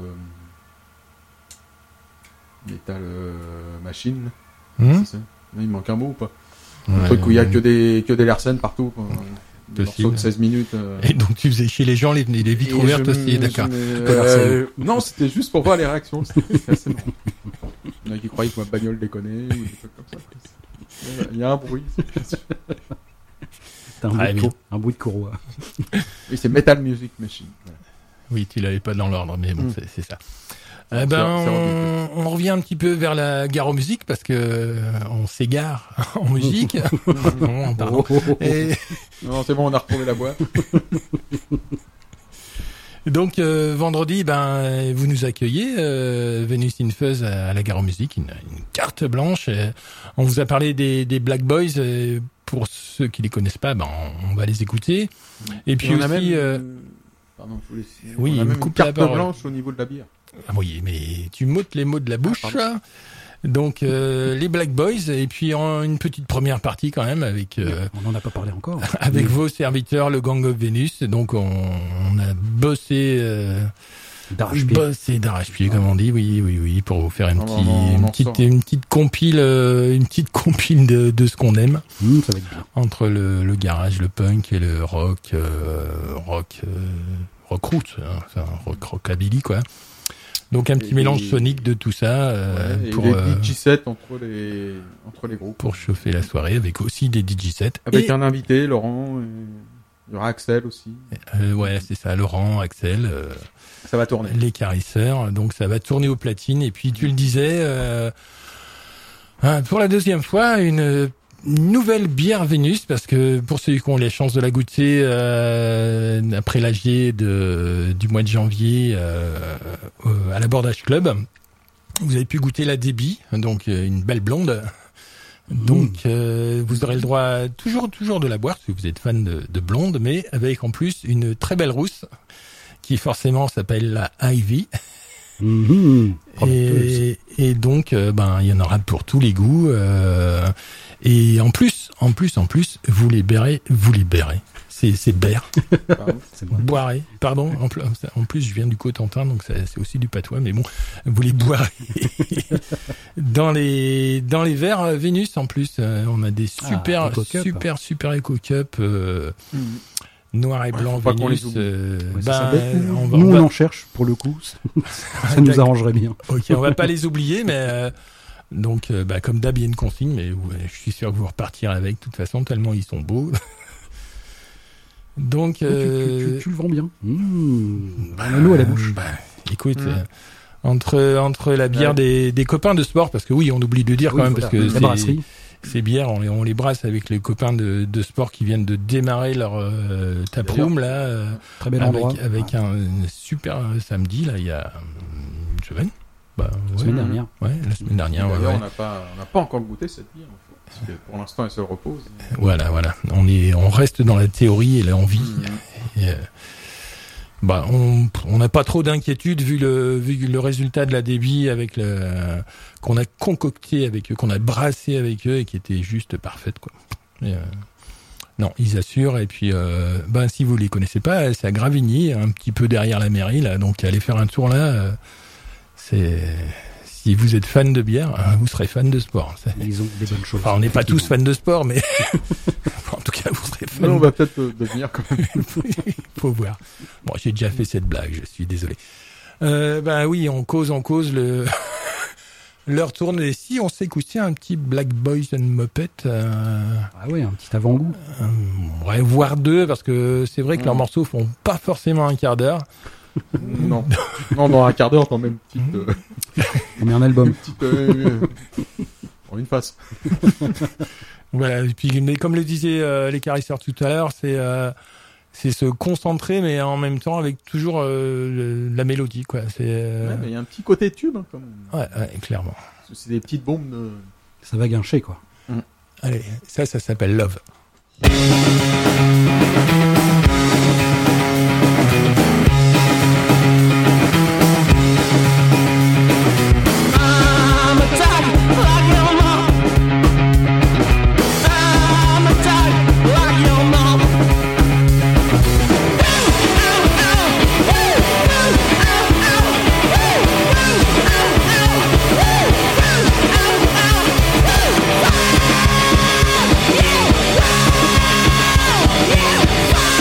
Metal euh, Machine. Hmm C'est ça. Non, il manque un mot ou pas? Ouais, Un truc où il y a ouais. que des, que des Larsen partout. Quoi. Des De morceaux film. de seize minutes. euh. Et donc tu faisais chez les gens les, les vitres Et ouvertes je aussi, me- d'accord. je me- Peu euh, non, c'était juste pour voir les réactions. C'était assez marrant. Il y en a qui croyaient que ma bagnole déconnait, ou des trucs comme ça. quoi. Il y a un bruit. c'est- T'as un, Ah, bruit de bien. cour- un bruit de courroie. Oui, c'est Metal Music Machine. Voilà. Oui, tu l'avais pas dans l'ordre, mais bon, Hmm. c'est, c'est ça. C'est- Eh ben, c'est on, on revient un petit peu vers la gare aux musiques parce que euh, on s'égare en musique. Non, pardon. Oh, oh, oh, oh. Et, Non, c'est bon, on a retrouvé la boîte. Donc euh, vendredi, ben vous nous accueillez, euh, Venus in Fuzz à, à la Gare aux Musiques, une, une carte blanche. Euh, on vous a parlé des, des Black Boys. Euh, pour ceux qui les connaissent pas, ben on, on va les écouter. Et puis Et on aussi, a même, euh, pardon, je voulais... oui, on a il me même une coupe la carte parole. blanche au niveau de la bière. ah oui, mais tu m'ôtes les mots de la bouche. pardon. Donc euh, les Black Boys et puis en, une petite première partie quand même avec euh, On n'en a pas parlé encore. avec vos serviteurs, le Gang of Venus. Donc on, on a bossé. Euh, D'arrache-pied. Bossé d'arrache-pied, comme on dit, oui, oui, oui, pour vous faire une, On petite, en- on en une petite, sort. une petite compile, euh, une petite compile de, de ce qu'on aime Mmh, ça va être bien. entre le, le garage, le punk et le rock, euh, rock, euh, rock roots, hein, enfin rock rockabilly quoi. Donc un petit Et- mélange sonique de tout ça euh, Ouais, et pour les euh, D J sets entre les, entre les groupes. pour chauffer la soirée avec aussi des D J sets. Avec Et, un invité, Laurent, et il y aura Axel aussi. euh, ouais, c'est ça, Laurent, Axel. Euh, Ça va tourner. les carisseurs, donc ça va tourner aux platines. Et puis tu le disais, euh, hein, pour la deuxième fois, une nouvelle bière Vénus, parce que pour ceux qui ont les chances de la goûter euh, après l'A G de du mois de janvier euh, euh, à l'Abordage Club, vous avez pu goûter la Débit, donc euh, une belle blonde. Donc euh, vous aurez le droit toujours toujours de la boire si vous êtes fan de, de blonde, mais avec en plus une très belle rousse qui forcément s'appelle la Ivy. Mmh, prometteuse. Et, et donc, euh, ben, il y en aura pour tous les goûts. Euh, et en plus, en plus, en plus, vous les berrez, vous les berrez. C'est, c'est berre, Pardon. C'est bon. boirez. Pardon. En plus, en plus, je viens du Cotentin, donc ça, c'est aussi du patois. Mais bon, vous les boirez dans les dans les verres euh, Vénus. En plus, euh, on a des super, Ah, Eco Cup. super, super Eco Cup. Euh, Mhm. noir et Ouais, blanc faut pas qu'on Vénus. les oublie. euh, Ouais, c'est ben, ça. on va, Nous, on on va- en cherche pour le coup. Ça nous D'accord. arrangerait bien. Ok, on va pas les oublier, mais euh, donc euh, bah, comme d'hab, il y a une consigne, mais ouais, je suis sûr que vous repartirez avec de toute façon, tellement ils sont beaux. Donc, Tu, tu- euh, tu- tu le vends bien. Mmh. On a l'eau à la bouche. bah, écoute, Mm. euh, entre entre la bière Ouais. des, des copains de sport, parce que oui, on oublie de dire Oui, quand même, voilà. parce que La c'est- brasserie. ces bières, on les, on les brasse avec les copains de, de sport qui viennent de démarrer leur euh, taproom là, euh, Très bel endroit. avec, avec un super euh, samedi là, il y a euh, une semaine. Bah, La ouais, semaine dernière. ouais, la semaine dernière. ouais, D'ailleurs, ouais. on n'a pas, on n'a pas encore goûté cette bière. En fait, parce que pour l'instant, elle se repose. Voilà, voilà. On est, on reste dans la théorie et l'envie. Mhm. Et, euh, bah, on, on n'a pas trop d'inquiétude vu le, vu le résultat de la débit avec le, qu'on a concocté avec eux, qu'on a brassé avec eux et qui était juste parfaite, quoi. Et, euh, non, ils assurent. Et puis, euh, ben, si vous les connaissez pas, c'est à Gravigny, un petit peu derrière la mairie, là. Donc, allez faire un tour là. euh, c'est, si vous êtes fan de bière, hein, vous serez fan de sport. C'est- Ils ont des bonnes choses. Enfin, on n'est pas tous Effectivement. fans de sport, mais en tout cas, vous serez Non, on fans. va peut-être euh, devenir quand même. Faut voir. Bon, j'ai déjà fait cette blague, je suis désolé. Euh, ben oui, on cause, on cause, le l'heure tourne. Et si on s'écoutait un petit Black Boys and Muppet, euh, Ah ouais, un petit avant-goût. euh, ouais, voire deux, parce que c'est vrai que leurs Mm. morceaux font pas forcément un quart d'heure. non. Non, dans un quart d'heure, t'en mets une petite, euh, On met un album. une petite, euh, en une face. Voilà. Et puis, mais comme le disaient euh, les carisseurs tout à l'heure, c'est euh, c'est se concentrer, mais en même temps avec toujours euh, le- la mélodie, quoi. C'est euh, Ouais, mais il y a un petit côté tube, hein, quand même. ouais, ouais, clairement. Parce que c'est des petites bombes de... Ça va guincher, quoi. Allez, ça, ça s'appelle Love. I'm a type like your mom. I'm a type like your mom. Yeah.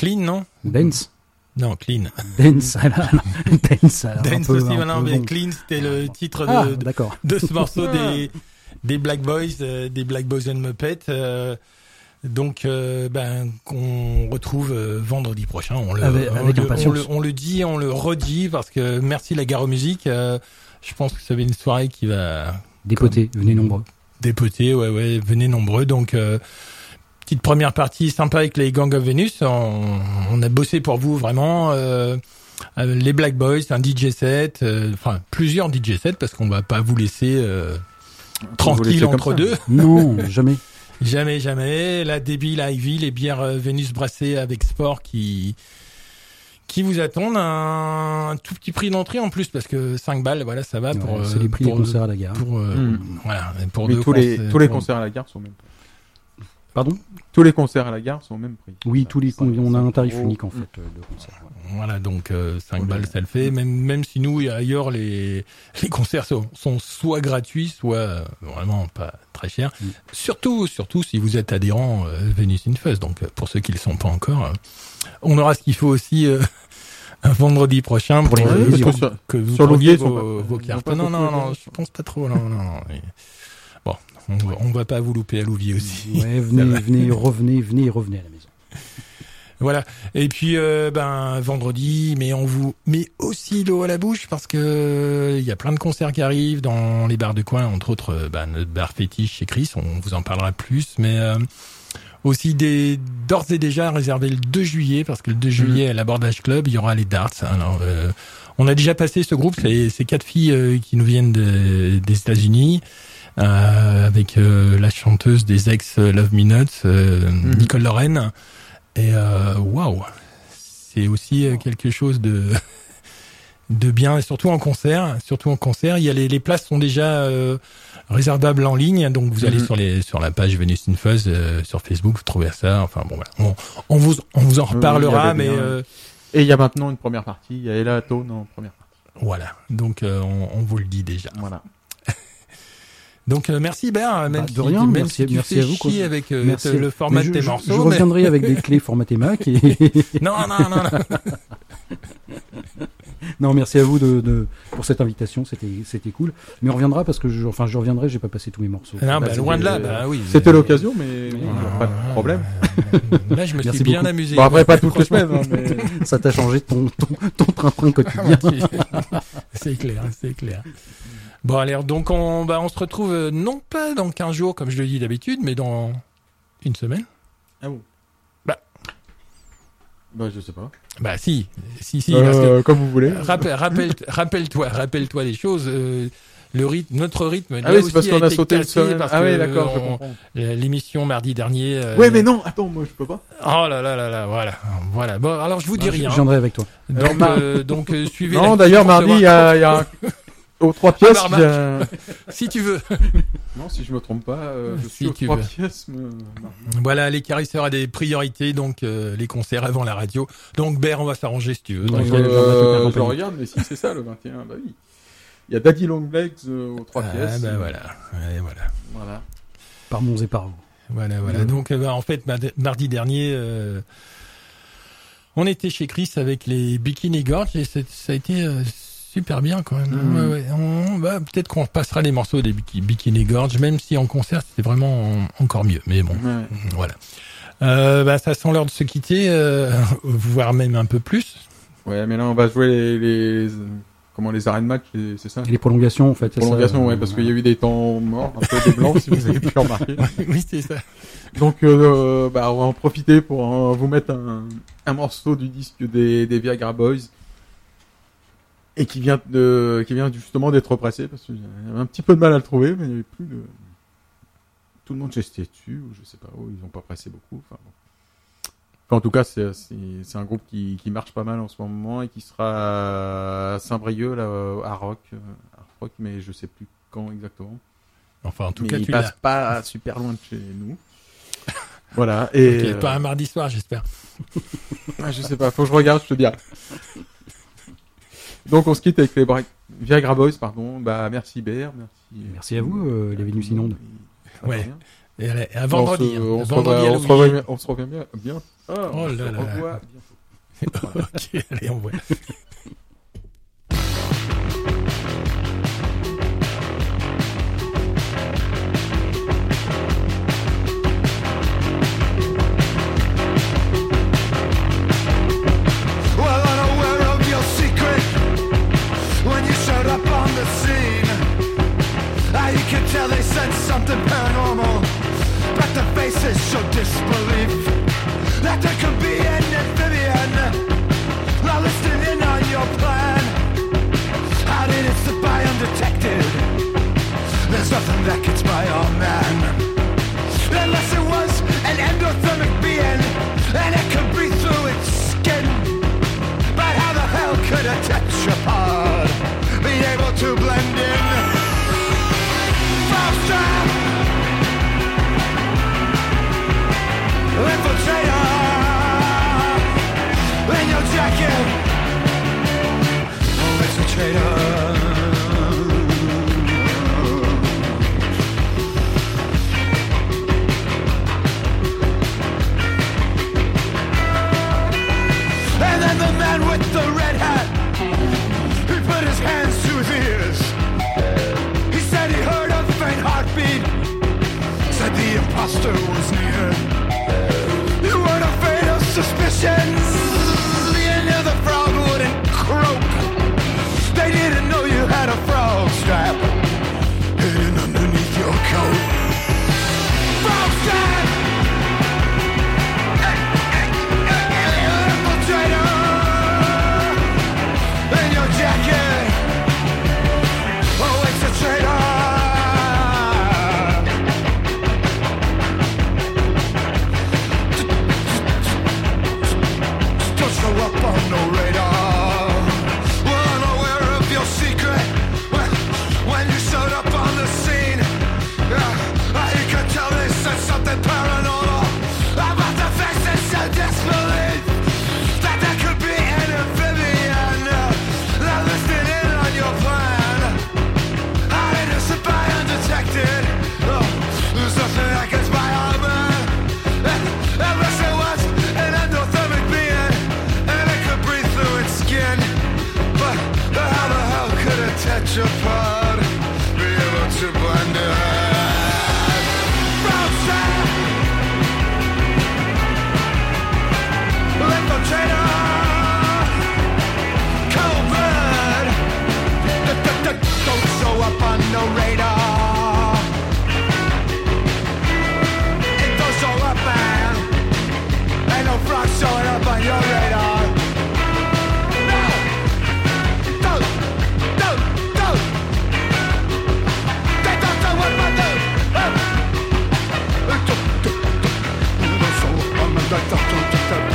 Clean, non? Dance. Non, Clean. Dance, ah là, Dance. alors, un Dance peu- aussi, un voilà, peu mais long. Clean, c'était le titre de, Ah, de, d'accord. de ce morceau des, des Black Boys, euh, des Black Boys and Muppets. euh, donc, euh, ben, qu'on retrouve euh, vendredi prochain. On le, Avec- on avec le- impatience. on le, on le dit, on le redit, parce que merci la Gare aux Musiques. euh, je pense que ça va être une soirée qui va Dépoté, venez nombreux. dépoter. Ouais, ouais, venez nombreux. Donc, euh, petite première partie sympa avec les Gang of Venus. On, on a bossé pour vous vraiment. Euh, euh, les Black Boys, un D J set, euh, enfin plusieurs D J sets parce qu'on va pas vous laisser euh, Vous tranquille laissez comme entre ça. deux. Non, jamais. Jamais, jamais. La Débile Ivy, les bières euh, Vénus brassées avec sport qui qui vous attendent. Un, un tout petit prix d'entrée en plus parce que cinq balles, voilà, ça va pour. Ouais, euh, c'est les prix pour des concerts à la gare. Pour, euh, Mm. voilà, pour Oui, deux tous les, concerts- tous les pour- concerts à la gare sont au même prix. Pardon? Tous les concerts à la gare sont au même prix. Oui, tous les, Ça, on a ça, un tarif gros. unique en fait euh, de concert. ouais. Voilà, donc euh, cinq Pour balles, les- ça le fait. Même même si nous ailleurs les les concerts sont, sont soit gratuits, soit euh, vraiment pas très chers. Mm. Surtout surtout si vous êtes adhérent euh, Venus in Fuzz. Donc euh, pour ceux qui le sont pas encore, euh, on aura ce qu'il faut aussi euh, un vendredi prochain pour, les euh, adhésions. parce que sur- que vous sur preniez Louviers, ils sont vos, pas- vos ils cartes. ont pas Non non beaucoup non, de- je pense pas trop. Non non non. mais- Bon, on, va- on va pas vous louper à Louviers aussi. Ouais, venez, venez, revenez, venez et revenez à la maison. Voilà. Et puis euh, ben vendredi, mais on vous met aussi l'eau à la bouche parce que euh, il y a plein de concerts qui arrivent dans les bars de coin, entre autres euh, ben, notre bar fétiche chez Chris, on vous en parlera plus, mais euh, aussi des d'ores et déjà réservé le deux juillet parce que le deux juillet à l'Abordage Club, il y aura les Darts. Alors euh, on a déjà passé ce groupe, c'est c'est quatre filles euh, qui nous viennent de- des États-Unis. Euh, avec euh, la chanteuse des ex euh, Love Me Nuts, euh, Mhm. Nicole Lorraine. Et euh, waouh, c'est aussi euh, quelque chose de de bien, et surtout en concert. Surtout en concert, il y a les, les places sont déjà euh, réservables en ligne, donc vous allez Mhm. sur les sur la page Venus in Fuzz euh, sur Facebook, vous trouvez ça. Enfin bon, voilà. on, on vous on vous en Oui, il y reparlera, avait mais bien. euh, Et il y a maintenant une première partie. Il y a Ella Tone en première partie. voilà. Donc euh, on, on vous le dit déjà. Voilà. Donc euh, merci Ben, même Bah, de si, rien, même merci- si tu merci fais à vous, quoi. chier avec euh, Merci. le format Mais de je, tes je- morceaux. je mais- reviendrai avec des clés formaté Mac. Et... Non non non non. non, merci à vous de, de pour cette invitation, c'était c'était cool. Mais on reviendra parce que je, enfin je reviendrai, j'ai pas passé tous mes morceaux. Non, bah, Bah, loin de là, c'était- bah oui. C'était l'occasion, mais il n'y a pas Ah, de problème. Là, je me Merci suis bien beaucoup. amusé. Bon, après, pas toutes les semaines, hein, mais... Ça t'a changé ton ton ton train-train quotidien. C'est clair, c'est clair. Bon, allez, donc on, bah, on se retrouve euh, non pas dans quinze jours, comme je le dis d'habitude, mais dans une semaine. Ah bon? Bah. Bah, je sais pas. Bah si, si, si. parce que, Euh, comme vous voulez. rappel, rappelle, rappelle-toi, rappelle-toi les choses. euh, le rythme, notre rythme. Ah là oui, c'est aussi parce qu'on a été sauté une cassé semaine. parce Ah que oui, d'accord, je on- comprends. l'émission mardi dernier. euh, Ouais, mais non, attends, moi, je peux pas. Oh là là là là, voilà, voilà. Bon, alors je vous dis Je rien. viendrai avec toi. Donc, Alors, mar- euh, donc euh, suivez. Non, l'actu d'ailleurs, pour mardi, il y savoir- a, il y a un... aux trois pièces. bah, il y a- Si tu veux. Non, si je me trompe pas, euh, je Si suis aux tu trois veux. pièces. mais- Voilà, les carisseurs a des priorités, donc euh, les concerts avant la radio. Donc Ber, on va s'arranger si tu veux. Donc, Donc, je vais- je vais euh, te je accompagner. regarde, mais si c'est ça le vingt et un, bah oui. Il y a Daddy Longlegs euh, aux trois ah, pièces. bah voilà, ouais, voilà, Voilà. Par Mons et par vous. voilà, voilà. Mhm. Donc euh, bah, en fait, mad- mardi dernier, euh, on était chez Chris avec les Bikini Gorge et c'est- ça a été euh, super bien quand même. Mhm. Ouais, ouais. On, bah, peut-être qu'on repassera les morceaux des Biki- Bikini Gorge, même si en concert c'était vraiment en- encore mieux. Mais bon, Ouais. voilà. Euh, bah, ça sent l'heure de se quitter, euh, voire même un peu plus. Ouais, mais là, on va jouer les, les, comment, les arènes match, les- c'est ça? Et les prolongations en fait. c'est ça, Prolongation, euh, ouais, parce qu'il y a eu des temps morts, un peu des blancs, si vous avez pu remarquer. Oui, c'est ça. Donc, euh, bah, on va en profiter pour euh, vous mettre un, un morceau du disque des, des Viagra Boys. Et qui vient de, qui vient justement d'être repressé, parce qu'il y avait un petit peu de mal à le trouver, mais il n'y avait plus de, tout le monde gestait dessus, ou je sais pas, où ils ont pas pressé beaucoup, enfin bon. Enfin, en tout cas, c'est, c'est, c'est un groupe qui, qui marche pas mal en ce moment et qui sera à Saint-Brieuc, là, à Rock, euh, à Rock, mais je sais plus quand exactement. Enfin, en tout mais cas, il tu passe l'as. pas super loin de chez nous. Voilà, et. Ok, euh, pas un mardi soir, j'espère. ah, je sais pas, faut que je regarde, je te dirai. Donc, on se quitte avec les Bra- Viagra Boys, pardon. Bah, merci Bér, merci. Merci à vous, euh, les Vénus inondes. Ça va Ouais. bien. Et allez, un vendredi. On se, hein. on se vendredi revoit, on se Halloween. revoit bien. On se revoit bien. bien. Ah, Oh on là se là. revoit bientôt. Ok, allez, on voit. Well, unaware of your secret when you showed up on the scene. Ah, you could tell they sensed something paranormal, but the faces show disbelief that there could be an amphibian now listening in on your plan. How did it slip by undetected? There's nothing that gets by our man, unless it was an endothermic being and it could breathe through its skin. But how the hell could a tetrapod be able to blend in? False trap! Infiltrator! In your jacket! Oh, it's a traitor! And then the man with the red hat, he put his hands to his ears. He said he heard a faint heartbeat, said the imposter was near. You weren't afraid of suspicions, you knew the frog wouldn't croak. They didn't know you had a frog strap hidden underneath your coat. Frog strap! In your jacket, oh, it's a traitor. Don't show up on no radar. Well, unaware of your secret when, when you showed up on the scene. Yeah, you could tell they said something paranormal about the face that showed disbelief that there could be an amphibian not listening in on your plan. How did it slip by undetected? Oh, there's nothing that gets by our man, unless it was an endothermic being and it could breathe through its skin. But how the hell could a tetrapod be able to blend in? Frog trap! Infiltrator! Cold blood! Don't show up on no radar! It don't show up, man! Ain't no frog showing up on your radar! No! Don't! Don't! Don't! They don't know what I do! Don't show up on my radar!